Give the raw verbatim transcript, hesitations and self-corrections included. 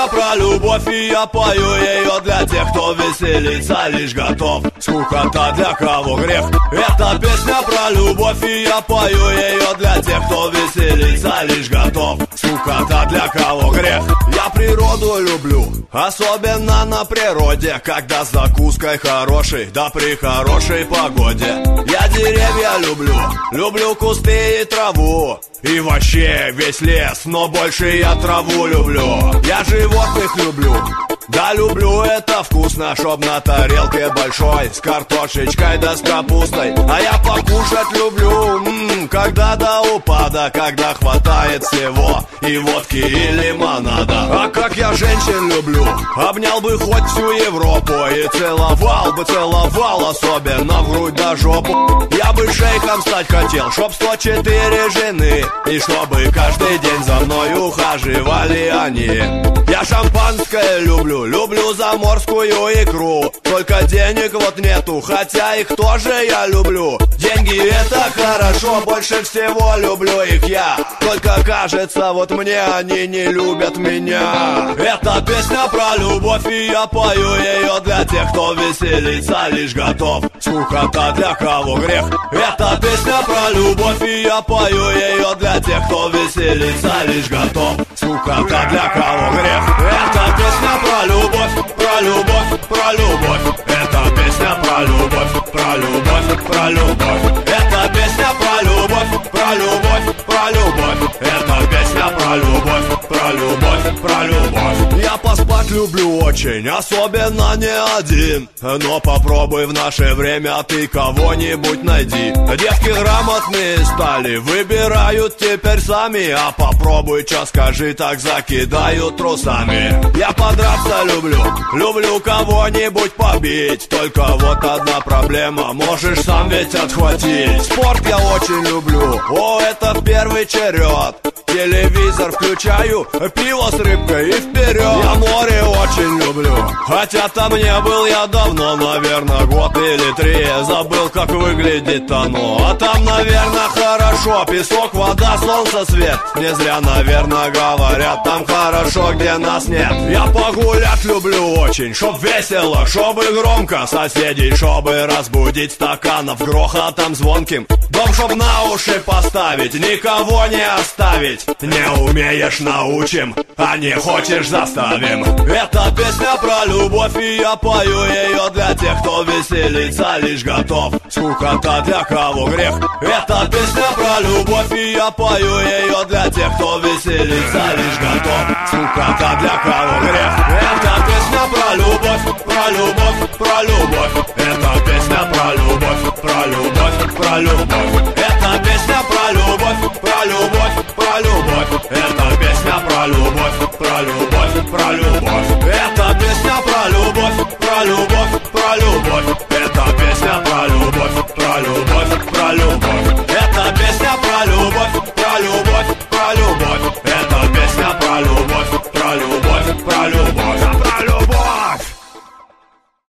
про любовь, и я пою ее для тех, кто веселиться лишь готов. Скукота для кого грех. Это песня про любовь, и я пою ее для тех, кто веселиться лишь готов. Скукота для кого грех. Я природу люблю, особенно на природе, когда с закуской хорошей, да при хорошей погоде. Я деревья люблю, люблю кусты и траву, и вообще весь лес, но больше я траву люблю. Я животных люблю, да люблю это вкусно, чтоб на тарелке большой с картошечкой да с капустой. А я покушать люблю, м-м, когда до упада, когда хватает всего и водки, и лимонада. А как я женщин люблю, обнял бы хоть всю Европу и целовал бы, целовал, особенно в грудь да жопу. Я бы шейхом стать хотел, чтоб сто четыре жены, и чтобы каждый день за мной ухаживали они. Я шампанское люблю, люблю заморскую икру, только денег вот нету, хотя их тоже я люблю. Деньги это хорошо, больше всего люблю их я, только кажется вот мне они не любят меня. Это песня про любовь, и я пою ее для тех, кто веселиться лишь готов. Скукота для кого грех. Это песня про любовь, и я пою ее для тех, кто веселиться лишь готов. Скукота для кого грех. Это песня про любовь, про любовь, про любовь. Это песня про любовь, про любовь, про любовь. Это песня про любовь, про любовь, про любовь. Это песня про любовь, про любовь, про любовь. Я поспать люблю очень, особенно не один, но попробуй в наше время ты кого-нибудь найди. Девки грамотные стали, выбирают теперь сами, а попробуй, чё скажи, так закидают трусами. Я подраться люблю, люблю кого-нибудь побить, только вот одна проблема, можешь сам ведь отхватить. Спорт я очень люблю, о, это в первый черед. Телевизор включаю, пиво с рыбкой и вперед. Я море очень люблю, хотя там не был я давно, наверное, год или три. Забыл, как выглядит оно, а там, наверное, хорошо. Песок, вода, солнце, свет. Не зря, наверное, говорят, там хорошо, где нас нет. Я погулять люблю очень, чтоб весело, чтобы громко. Соседей, чтобы разбудить стаканов грохотом звонким. Дом, чтоб на уши поставить, никого не оставить. Не умеешь — научим, а не хочешь — заставим. Это песня про любовь, и я пою ее для тех, кто веселиться лишь готов. Скукота для кого грех. Это песня про любовь, и я пою ее для тех, кто веселиться лишь готов. Скукота для кого грех. Это песня про любовь, про любовь, про любовь. Это песня про любовь, про любовь, про любовь. Это песня про любовь, про любовь, про любовь. Это песня про любовь, про любовь, про любовь.